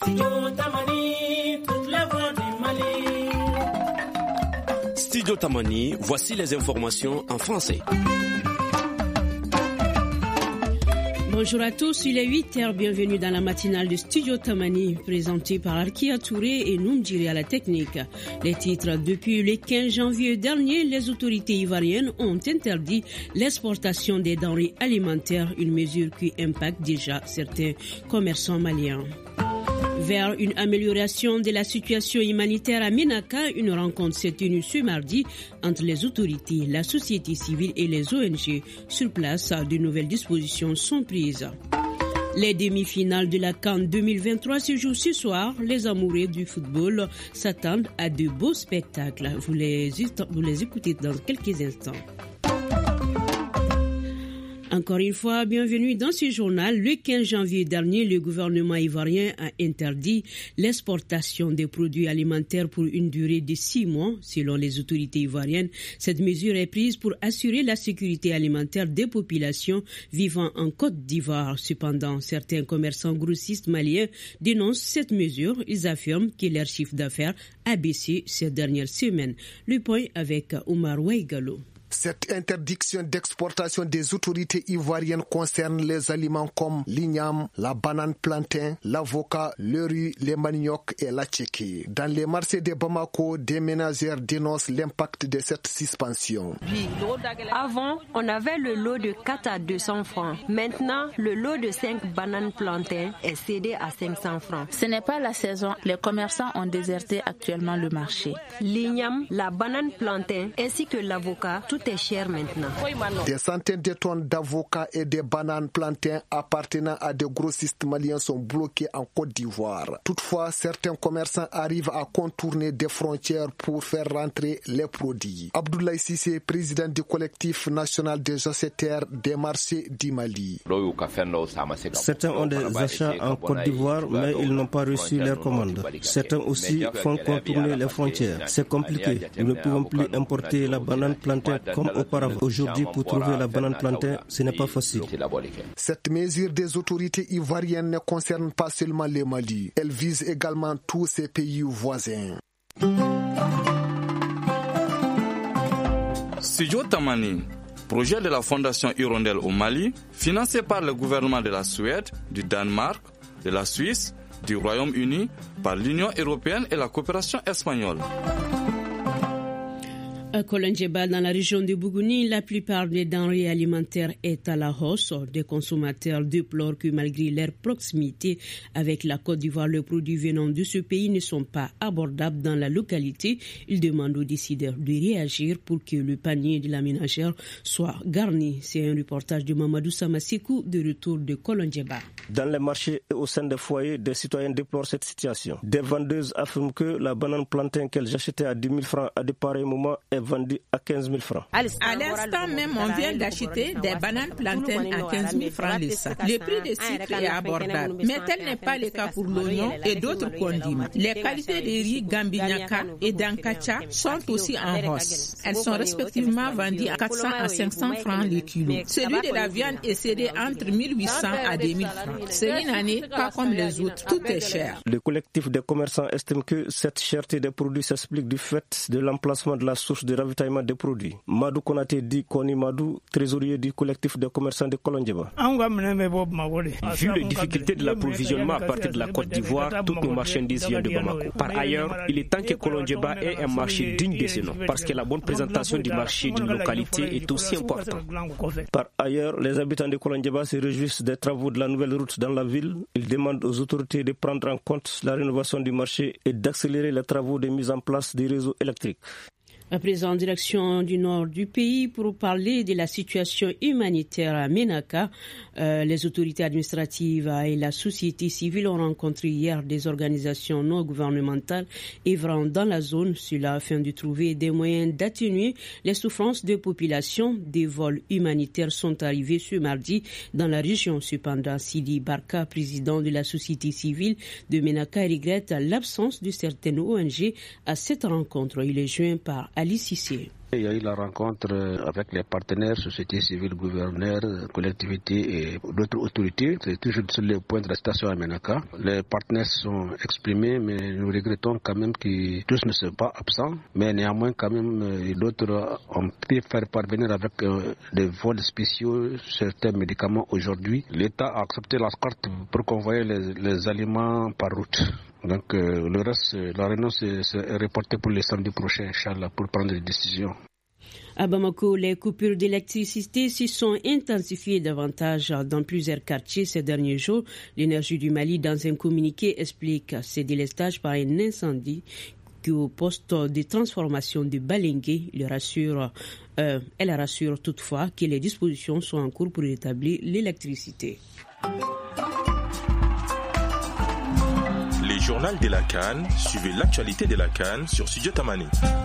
Studio Tamani, voici les informations en français. Bonjour à tous, il est 8h, bienvenue dans la matinale de Studio Tamani, présentée par Arkia Touré et Noumdjiri à la technique. Les titres: depuis le 15 janvier dernier, les autorités ivoiriennes ont interdit l'exportation des denrées alimentaires, une mesure qui impacte déjà certains commerçants maliens. Vers une amélioration de la situation humanitaire à Ménaka, une rencontre s'est tenue ce mardi entre les autorités, la société civile et les ONG. Sur place, de nouvelles dispositions sont prises. Les demi-finales de la CAN 2023 se jouent ce soir. Les amoureux du football s'attendent à de beaux spectacles. Vous les écoutez dans quelques instants. Encore une fois, bienvenue dans ce journal. Le 15 janvier dernier, le gouvernement ivoirien a interdit l'exportation des produits alimentaires pour une durée de 6 mois. Selon les autorités ivoiriennes, cette mesure est prise pour assurer la sécurité alimentaire des populations vivant en Côte d'Ivoire. Cependant, certains commerçants grossistes maliens dénoncent cette mesure. Ils affirment que leur chiffre d'affaires a baissé ces dernières semaines. Le point avec Omar Ouaigalo. Cette interdiction d'exportation des autorités ivoiriennes concerne les aliments comme l'igname, la banane plantain, l'avocat, le riz, les maniocs et la tchéké. Dans les marchés de Bamako, des ménagères dénoncent l'impact de cette suspension. Avant, on avait le lot de 4 à 200 francs. Maintenant, le lot de 5 bananes plantain est cédé à 500 francs. Ce n'est pas la saison. Les commerçants ont déserté actuellement le marché. L'igname, la banane plantain ainsi que l'avocat, tout est cher maintenant. Des centaines de tonnes d'avocats et de bananes plantains appartenant à des grossistes maliens sont bloqués en Côte d'Ivoire. Toutefois, certains commerçants arrivent à contourner des frontières pour faire rentrer les produits. Abdoulaye Sissé, président du collectif national des acheteurs des marchés du Mali. Certains ont des achats en Côte d'Ivoire, mais ils n'ont pas reçu leurs commandes. Certains aussi font contourner les frontières. C'est compliqué. Nous ne pouvons plus importer la banane plantain comme auparavant. Aujourd'hui, pour trouver la banane plantain, ce n'est pas facile. Cette mesure des autorités ivoiriennes ne concerne pas seulement le Mali. Elle vise également tous ces pays voisins. Studio Tamani, projet de la Fondation Hirondelle au Mali, financé par le gouvernement de la Suède, du Danemark, de la Suisse, du Royaume-Uni, par l'Union européenne et la coopération espagnole. À Kolonjeba, dans la région de Bougouni, la plupart des denrées alimentaires est à la hausse. Des consommateurs déplorent que malgré leur proximité avec la Côte d'Ivoire, les produits venant de ce pays ne sont pas abordables dans la localité. Ils demandent aux décideurs de réagir pour que le panier de la ménagère soit garni. C'est un reportage de Mamadou Samasekou de retour de Kolonjeba. Dans les marchés et au sein des foyers, des citoyens déplorent cette situation. Des vendeuses affirment que la banane plantain qu'elles achetaient à 10 000 francs à de pareils moments est vendue à 15 000 francs. À l'instant même, on vient d'acheter des bananes plantains à 15 000 francs le sac. Le prix de sucre est abordable, mais tel n'est pas le cas pour l'oignon et d'autres condiments. Les qualités de riz Gambignaka et d'Ankacha sont aussi en hausse. Elles sont respectivement vendues à 400 à 500 francs le kilo. Celui de la viande est cédé entre 1 800 à 2 000 francs. C'est une année pas comme les autres, tout est cher. Le collectif des commerçants estime que cette cherté des produits s'explique du fait de l'emplacement de la source de ravitaillement des produits. Madou Konaté dit Koni Madou, trésorier du collectif des commerçants de Kolonjeba. Vu les difficultés de l'approvisionnement à partir de la Côte d'Ivoire, toutes nos marchandises viennent de Bamako. Par ailleurs, il est temps que Kolonjeba ait un marché digne de ce nom, parce que la bonne présentation du marché d'une localité est aussi importante. Par ailleurs, les habitants de Kolonjeba se réjouissent des travaux de la nouvelle route dans la ville. Ils demandent aux autorités de prendre en compte la rénovation du marché et d'accélérer les travaux de mise en place des réseaux électriques. À présent, en direction du nord du pays pour parler de la situation humanitaire à Ménaka. Les autorités administratives et la société civile ont rencontré hier des organisations non gouvernementales œuvrant dans la zone, cela afin de trouver des moyens d'atténuer les souffrances des populations. Des vols humanitaires sont arrivés ce mardi dans la région. Cependant, Sidi Barka, président de la société civile de Ménaka, regrette l'absence de certaines ONG à cette rencontre. Il est joint par Ali Cissé. Il y a eu la rencontre avec les partenaires, société civile, gouverneurs, collectivités et d'autres autorités. C'est toujours sur le point de la station à Menaka. Les partenaires sont exprimés, mais nous regrettons quand même que tous ne sont pas absents. Mais néanmoins, quand même, d'autres ont pu faire parvenir avec des vols spéciaux certains médicaments aujourd'hui. L'État a accepté la carte pour convoyer les aliments par route. Donc le reste, la réunion est reportée pour le samedi prochain, Inch'Allah, pour prendre des décisions. À Bamako, les coupures d'électricité s'y sont intensifiées davantage dans plusieurs quartiers ces derniers jours. L'énergie du Mali, dans un communiqué, explique ces délestages par un incendie au poste de transformation de Balengue. Elle rassure toutefois que les dispositions sont en cours pour rétablir l'électricité. Les journaux de la CAN, suivez l'actualité de la CAN sur Studio Tamani.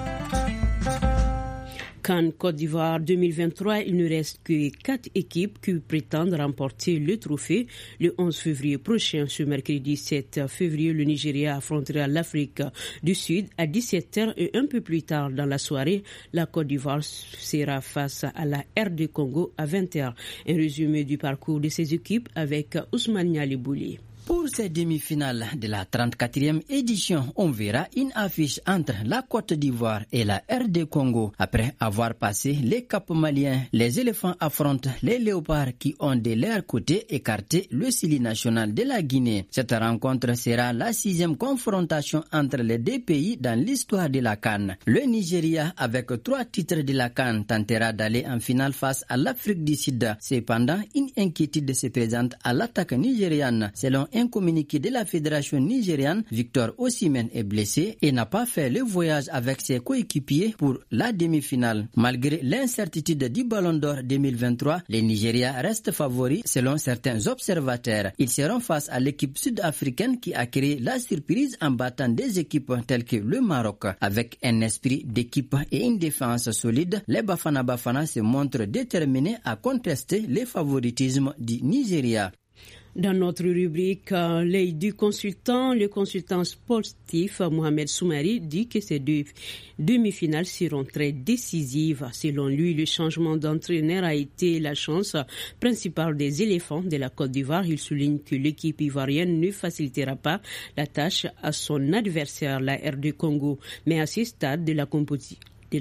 CAN Côte d'Ivoire 2023, il ne reste que 4 équipes qui prétendent remporter le trophée. Le 11 février prochain, ce mercredi 7 février, le Nigeria affrontera l'Afrique du Sud à 17h et un peu plus tard dans la soirée, la Côte d'Ivoire sera face à la RD Congo à 20h. Un résumé du parcours de ces équipes avec Ousmane Nialibouli. Pour ces demi-finales de la 34e édition, on verra une affiche entre la Côte d'Ivoire et la RD Congo. Après avoir passé les caps maliens, les éléphants affrontent les léopards qui ont de leur côté écarté le Sili national de la Guinée. Cette rencontre sera la 6e confrontation entre les deux pays dans l'histoire de la CAN. Le Nigeria, avec 3 titres de la CAN, tentera d'aller en finale face à l'Afrique du Sud. Cependant, une inquiétude se présente à l'attaque nigériane. Selon un communiqué de la fédération nigériane, Victor Osimhen est blessé et n'a pas fait le voyage avec ses coéquipiers pour la demi-finale. Malgré l'incertitude du Ballon d'Or 2023, le Nigeria reste favori selon certains observateurs. Ils seront face à l'équipe sud-africaine qui a créé la surprise en battant des équipes telles que le Maroc. Avec un esprit d'équipe et une défense solide, les Bafana Bafana se montrent déterminés à contester le favoritisme du Nigeria. Dans notre rubrique, l'œil du consultant, le consultant sportif Mohamed Soumari dit que ces deux demi-finales seront très décisives. Selon lui, le changement d'entraîneur a été la chance principale des éléphants de la Côte d'Ivoire. Il souligne que l'équipe ivoirienne ne facilitera pas la tâche à son adversaire, la RD Congo. Mais à ce stade de la compétition,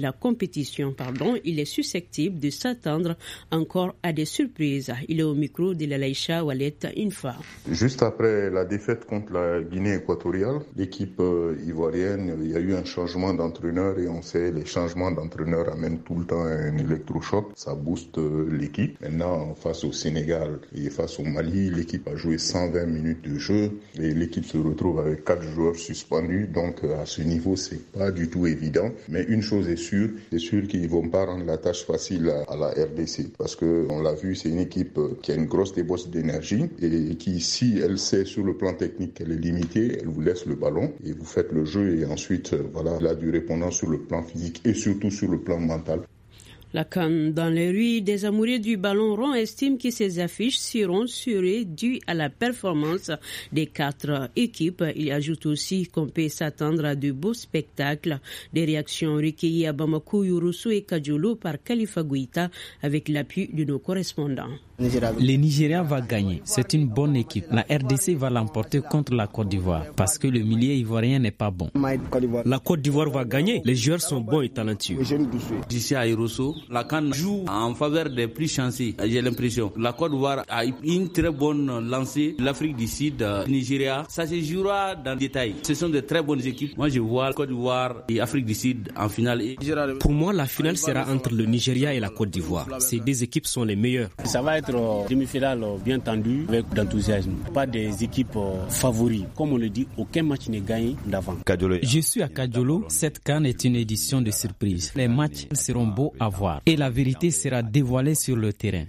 il est susceptible de s'attendre encore à des surprises. Il est au micro de Lalaïcha Walet Infa. Juste après la défaite contre la Guinée équatoriale, l'équipe ivoirienne, il y a eu un changement d'entraîneur et on sait les changements d'entraîneur amènent tout le temps un électrochoc, ça booste l'équipe. Maintenant, face au Sénégal et face au Mali, l'équipe a joué 120 minutes de jeu et l'équipe se retrouve avec 4 joueurs suspendus. Donc à ce niveau, c'est pas du tout évident. Mais une chose est c'est sûr qu'ils ne vont pas rendre la tâche facile à la RDC parce qu'on l'a vu, c'est une équipe qui a une grosse débauche d'énergie et qui, si elle sait sur le plan technique qu'elle est limitée, elle vous laisse le ballon et vous faites le jeu et ensuite, elle a du répondant sur le plan physique et surtout sur le plan mental. La CAN dans les rues, des amoureux du ballon rond estiment que ces affiches seraient dues à la performance des 4 équipes. Il ajoute aussi qu'on peut s'attendre à de beaux spectacles. Des réactions recueillies à Bamako, Youroussou et Kadjolo par Khalifa Gouita avec l'appui de nos correspondants. Le Nigeria va gagner. C'est une bonne équipe. La RDC va l'emporter contre la Côte d'Ivoire parce que le milieu ivoirien n'est pas bon. La Côte d'Ivoire va gagner. Les joueurs sont bons et talentueux. D'ici à Youroussou, la CAN joue en faveur des plus chanceux. J'ai l'impression. La Côte d'Ivoire a une très bonne lancée. L'Afrique du Sud, le Nigeria, ça se jouera dans le détail. Ce sont de très bonnes équipes. Moi, je vois Côte d'Ivoire et Afrique du Sud en finale. Pour moi, la finale sera entre le Nigeria et la Côte d'Ivoire. Ces deux équipes sont les meilleures. Ça va être demi-finale bien tendue avec d'enthousiasme. Pas des équipes favoris. Comme on le dit, aucun match n'est gagné d'avant. Je suis à Kadjolo. Cette CAN est une édition de surprise. Les matchs seront beaux à voir et la vérité sera dévoilée sur le terrain.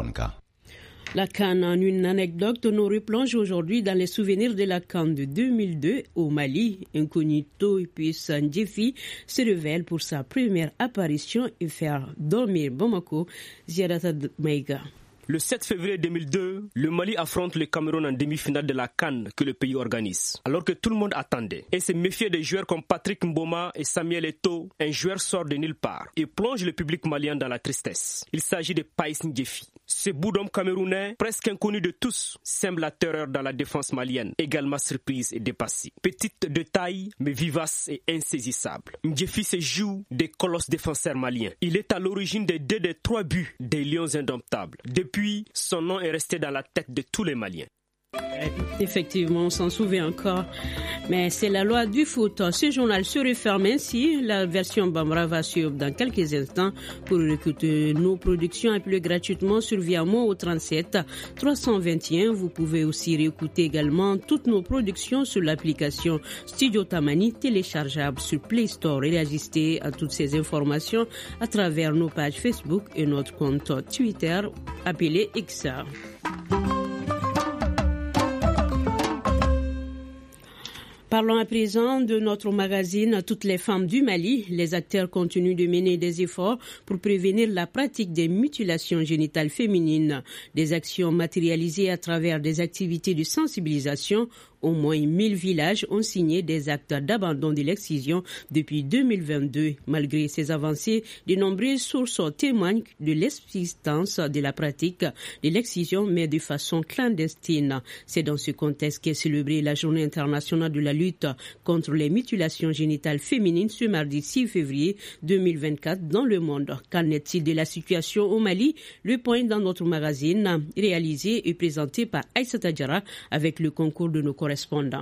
La CAN, en une anecdote, nous replonge aujourd'hui dans les souvenirs de la CAN de 2002 au Mali. Incognito et puis Ndjefi se révèle pour sa première apparition et faire dormir Bamako, Ziarata Maïga. Le 7 février 2002, le Mali affronte le Cameroun en demi-finale de la CAN que le pays organise. Alors que tout le monde attendait et se méfiait des joueurs comme Patrick Mboma et Samuel Eto'o, un joueur sort de nulle part et plonge le public malien dans la tristesse. Il s'agit de Pais Ndjefi. Ce bout d'homme camerounais, presque inconnu de tous, sème la terreur dans la défense malienne, également surprise et dépassée. Petite de taille, mais vivace et insaisissable. Ndjefi se joue des colosses défenseurs maliens. Il est à l'origine des 2 des 3 buts des Lions indomptables. Depuis, son nom est resté dans la tête de tous les Maliens. Effectivement, on s'en souvient encore. Mais c'est la loi du foot. Ce journal se referme ainsi. La version Bambara va suivre dans quelques instants. Pour écouter nos productions, appelez gratuitement sur Viamo au 37 321. Vous pouvez aussi réécouter également toutes nos productions sur l'application Studio Tamani téléchargeable sur Play Store. Et réagissez à toutes ces informations à travers nos pages Facebook et notre compte Twitter appelé XR. Parlons à présent de notre magazine Toutes les femmes du Mali. Les acteurs continuent de mener des efforts pour prévenir la pratique des mutilations génitales féminines. Des actions matérialisées à travers des activités de sensibilisation. Au moins 1000 villages ont signé des actes d'abandon de l'excision depuis 2022. Malgré ces avancées, de nombreuses sources témoignent de l'existence de la pratique de l'excision, mais de façon clandestine. C'est dans ce contexte qu'est célébrée la Journée internationale de la lutte contre les mutilations génitales féminines ce mardi 6 février 2024 dans le monde. Qu'en est-il de la situation au Mali? Le point dans notre magazine, réalisé et présenté par Aïssata Diarra avec le concours de nos correspondants.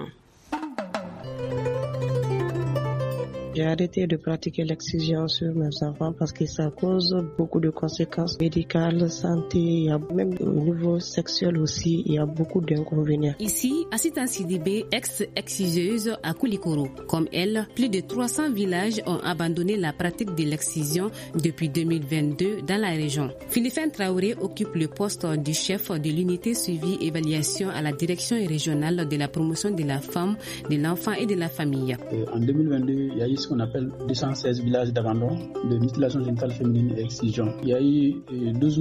J'ai arrêté de pratiquer l'excision sur mes enfants parce que ça cause beaucoup de conséquences médicales, santé, même au niveau sexuel aussi, il y a beaucoup d'inconvénients. Ici, Assita Sidibé, ex-exciseuse à Koulikoro. Comme elle, plus de 300 villages ont abandonné la pratique de l'excision depuis 2022 dans la région. Philippe Traoré occupe le poste du chef de l'unité suivi évaluation à la direction régionale de la promotion de la femme, de l'enfant et de la famille. En 2022, il y a eu ce qu'on appelle 216 villages d'abandon de mutilation génitale féminine et excision. Il y a eu 12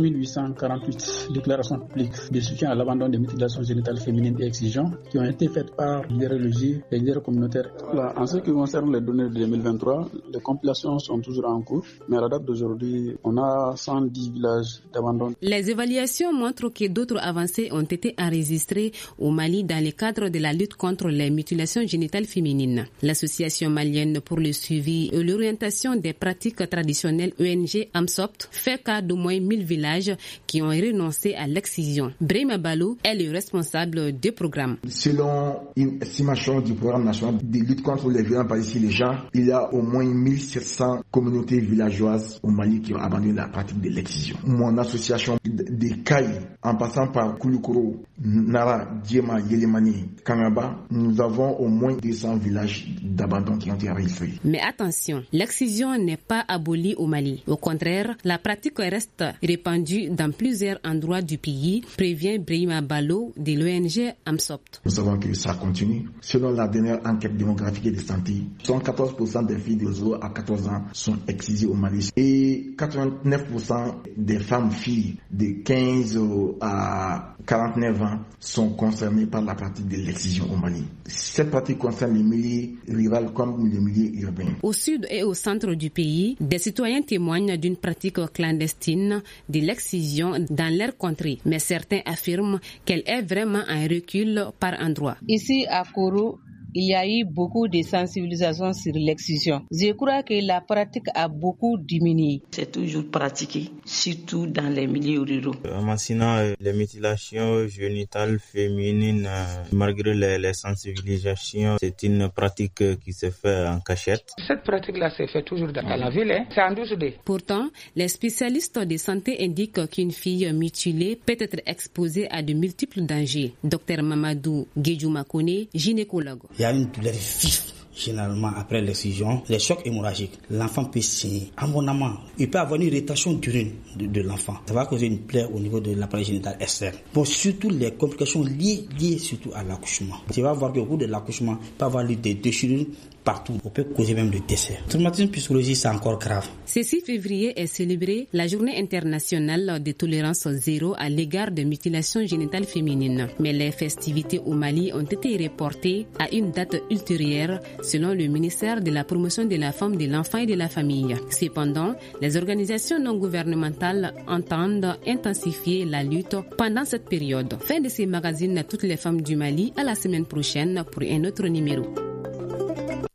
848 déclarations publiques de soutien à l'abandon des mutilations génitales féminines et excision qui ont été faites par les religieux et les communautaires. Là, en ce qui concerne les données de 2023, les compilations sont toujours en cours, mais à la date d'aujourd'hui, on a 110 villages d'abandon. Les évaluations montrent que d'autres avancées ont été enregistrées au Mali dans le cadre de la lutte contre les mutilations génitales féminines. L'association malienne pour le suivi et l'orientation des pratiques traditionnelles ONG AMSOPT fait cas d'au moins 1000 villages qui ont renoncé à l'excision. Brahima Balou est le responsable du programme. Selon une estimation du programme national de lutte contre les violences basées sur les genres, il y a au moins 1700 communautés villageoises au Mali qui ont abandonné la pratique de l'excision. Mon association des CAI, en passant par Koulikoro, Nara, Djema, Yelemani, Kangaba, nous avons au moins 200 villages d'abandon qui ont été enregistrés. Mais attention, l'excision n'est pas abolie au Mali. Au contraire, la pratique reste répandue dans plusieurs endroits du pays, prévient Brahima Balou de l'ONG AMSOPT. Nous savons que ça continue. Selon la dernière enquête démographique et de santé, 114% des filles de 0 à 14 ans sont excisées au Mali et 89% des femmes-filles de 15 à 49 ans sont concernées par la pratique de l'excision au Mali. Cette pratique concerne les milieux ruraux comme les milieux urbains. Au sud et au centre du pays, des citoyens témoignent d'une pratique clandestine de l'excision dans leur contrée, mais certains affirment qu'elle est vraiment un recul par endroits. Ici à Koro, il y a eu beaucoup de sensibilisation sur l'excision. Je crois que la pratique a beaucoup diminué. C'est toujours pratiqué, surtout dans les milieux ruraux. En Massina, les mutilations génitales féminines, malgré les sensibilisations, c'est une pratique qui se fait en cachette. Cette pratique-là se fait toujours dans la ville, c'est en douce. Pourtant, les spécialistes de santé indiquent qu'une fille mutilée peut être exposée à de multiples dangers. Dr Mamadou Guédjoumakone, gynécologue. Il y a une douleur vive généralement après l'excision, les chocs hémorragiques. L'enfant peut saigner abondamment. Il peut avoir une irritation d'urine de l'enfant. Ça va causer une plaie au niveau de l'appareil génital externe. Bon, surtout les complications liées surtout à l'accouchement. Tu vas voir qu'au cours de l'accouchement, il peut y avoir des déchirures, il partout. On peut causer même de décès. Le traumatisme psychologique, c'est encore grave. Ce 6 février est célébrée la journée internationale de tolérance zéro à l'égard de mutilations génitales féminines. Mais les festivités au Mali ont été reportées à une date ultérieure selon le ministère de la Promotion de la Femme, de l'Enfant et de la Famille. Cependant, les organisations non gouvernementales entendent intensifier la lutte pendant cette période. Fin de ces magazines, toutes les femmes du Mali, à la semaine prochaine pour un autre numéro.